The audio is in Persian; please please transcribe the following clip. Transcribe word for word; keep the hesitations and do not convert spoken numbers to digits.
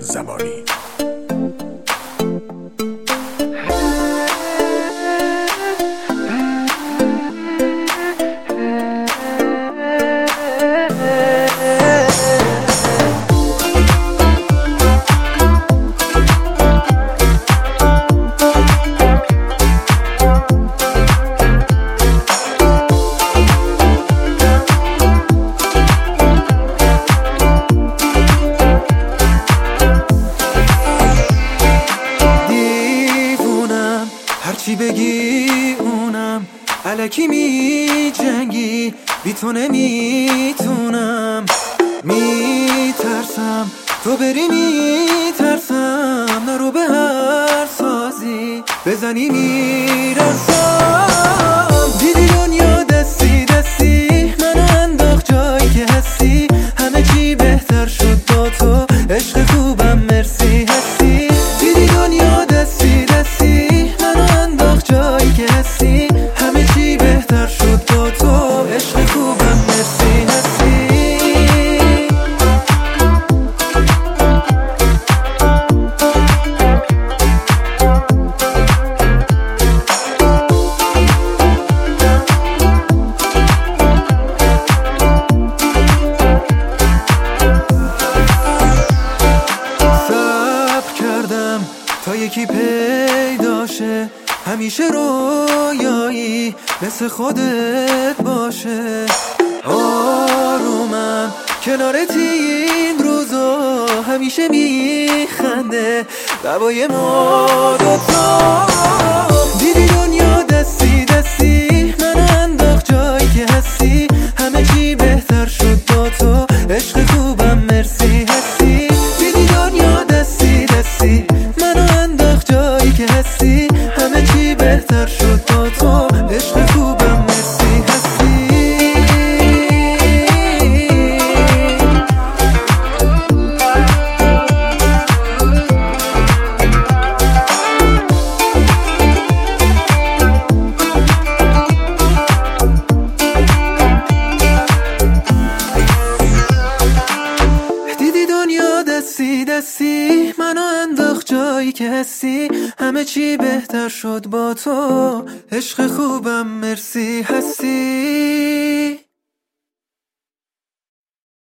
زمانی. هرچی بگی اونم الکی می جنگی، بی تو نمیتونم، میترسم تو بری، میترسم نرو به هر سازی بزنی میرسم. دیدی دنیا دستی دستی منو انداخت جایی که هستی، همه چی بهتر شد با تو، عشق خوبم مرسی هستی. دیدی دنیا دستی دستی جایی که هستی، همه چی بهتر شد با تو، عشق خوبم مرسی هستی. صبر کردم تا یکی پیداشه، همیشه رویایی مثل خودت باشه. آرومم کنارت این روزا، همیشه میخنده دوای ما دوتا. دیدی دنیا دستی دستی منو انداخت جایی که هستی، همه چی بهتر شد با تو، عشق خوبم مرسی هستی. دیدی دنیا دستی دستی منو انداخت جایی که هستی، همه چی بهتر شد با تو، عشق خوبم مرسی هستی. دیدی دنیا دستی دستی منو انداخت جایی که هستی، همه چی بهتر شد با تو، عشق خوبم مرسی هستی.